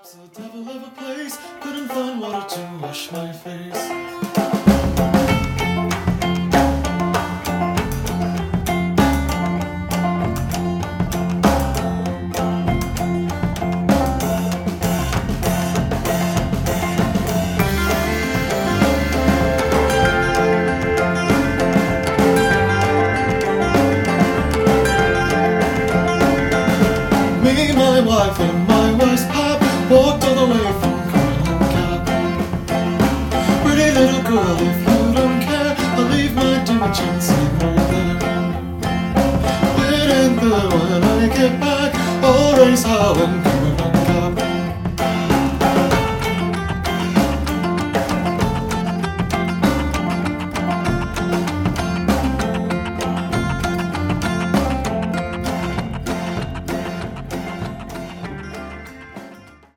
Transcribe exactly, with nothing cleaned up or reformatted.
It's a devil of a place, couldn't find water to wash my face.